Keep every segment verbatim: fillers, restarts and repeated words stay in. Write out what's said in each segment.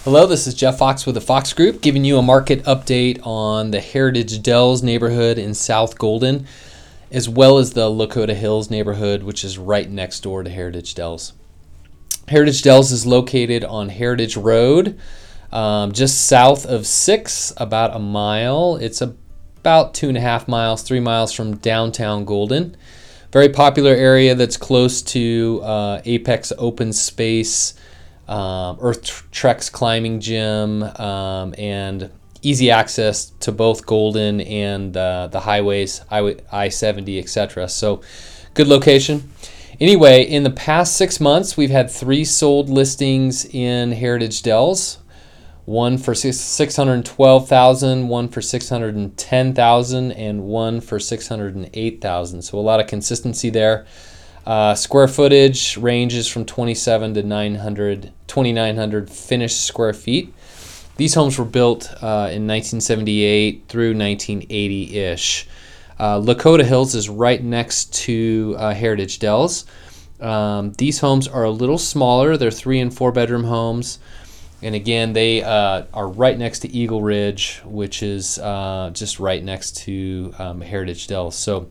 Hello, this is Jeff Fox with the Fox Group, giving you a market update on the Heritage Dells neighborhood in South Golden, as well as the Lakota Hills neighborhood, which is right next door to Heritage Dells. Heritage Dells is located on Heritage Road, um, just south of six, about a mile. It's about two and a half miles, three miles from downtown Golden. Very popular area that's close to uh, Apex Open Space, Um, Earth Treks climbing gym, um, and easy access to both Golden and uh, the highways, I seventy, et cetera. So, good location. Anyway, in the past six months, we've had three sold listings in Heritage Dells. One for six hundred twelve thousand dollars, one for six hundred ten thousand dollars, and one for six hundred eight thousand dollars. So a lot of consistency there. Uh, square footage ranges from twenty-seven to nine hundred, twenty-nine hundred finished square feet. These homes were built uh, in nineteen seventy-eight through nineteen eighty-ish. Uh, Lakota Hills is right next to uh, Heritage Dells. Um, these homes are a little smaller. They're three and four bedroom homes. And again, they uh, are right next to Eagle Ridge, which is uh, just right next to um, Heritage Dells. So,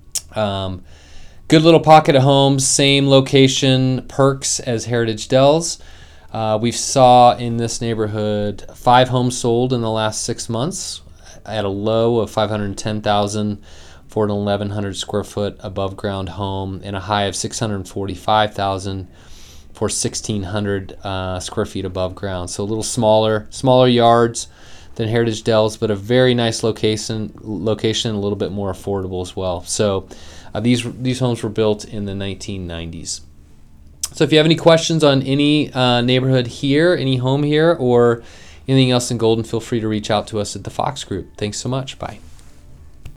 um, good little pocket of homes, same location, perks as Heritage Dells. Uh, we saw in this neighborhood five homes sold in the last six months at a low of five hundred ten thousand dollars for an eleven hundred square foot above ground home, and a high of six hundred forty-five thousand dollars for sixteen hundred uh, square feet above ground. So a little smaller, smaller yards than Heritage Dells, but a very nice location, location, a little bit more affordable as well. So uh, these these homes were built in the nineteen nineties. So if you have any questions on any uh, neighborhood here, any home here, or anything else in Golden, feel free to reach out to us at the Fox Group. Thanks so much. Bye.